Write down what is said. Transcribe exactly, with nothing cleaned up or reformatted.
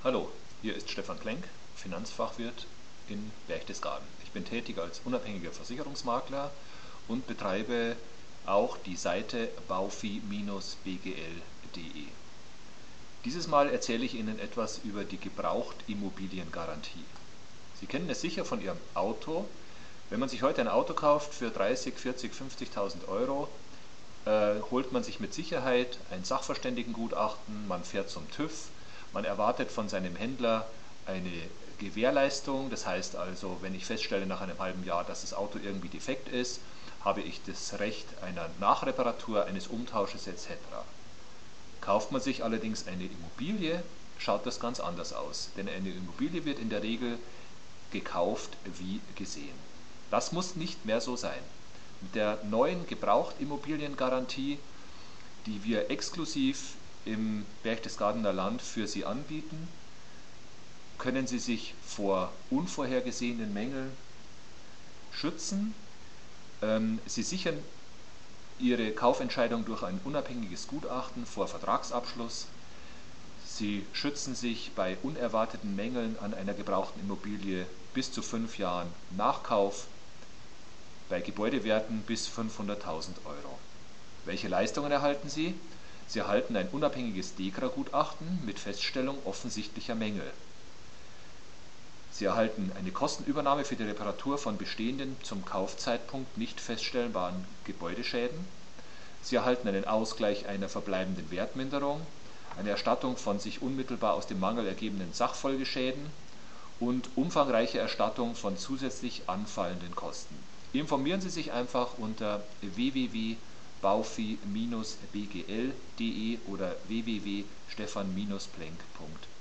Hallo, hier ist Stefan Klenk, Finanzfachwirt in Berchtesgaden. Ich bin tätig als unabhängiger Versicherungsmakler und betreibe auch die Seite baufi Bindestrich b g l punkt de. Dieses Mal erzähle ich Ihnen etwas über die Gebrauchtimmobiliengarantie. Sie kennen es sicher von Ihrem Auto. Wenn man sich heute ein Auto kauft für dreißig, vierzig, fünfzigtausend Euro, äh, holt man sich mit Sicherheit ein Sachverständigengutachten, man fährt zum TÜV, man erwartet von seinem Händler eine Gewährleistung, das heißt also, wenn ich feststelle nach einem halben Jahr, dass das Auto irgendwie defekt ist, habe ich das Recht einer Nachreparatur, eines Umtausches et cetera. Kauft man sich allerdings eine Immobilie, schaut das ganz anders aus, denn eine Immobilie wird in der Regel gekauft wie gesehen. Das muss nicht mehr so sein. Mit der neuen Gebrauchtimmobiliengarantie, die wir exklusiv im Berchtesgadener Land für Sie anbieten, können Sie sich vor unvorhergesehenen Mängeln schützen. Sie sichern Ihre Kaufentscheidung durch ein unabhängiges Gutachten vor Vertragsabschluss. Sie schützen sich bei unerwarteten Mängeln an einer gebrauchten Immobilie bis zu fünf Jahren nach Kauf, bei Gebäudewerten bis fünfhunderttausend Euro. Welche Leistungen erhalten Sie? Sie erhalten ein unabhängiges DEKRA-Gutachten mit Feststellung offensichtlicher Mängel. Sie erhalten eine Kostenübernahme für die Reparatur von bestehenden, zum Kaufzeitpunkt nicht feststellbaren Gebäudeschäden. Sie erhalten einen Ausgleich einer verbleibenden Wertminderung, eine Erstattung von sich unmittelbar aus dem Mangel ergebenden Sachfolgeschäden und umfangreiche Erstattung von zusätzlich anfallenden Kosten. Informieren Sie sich einfach unter w w w punkt baufi Bindestrich b g l punkt de oder w w w punkt stefan Bindestrich plenk punkt de.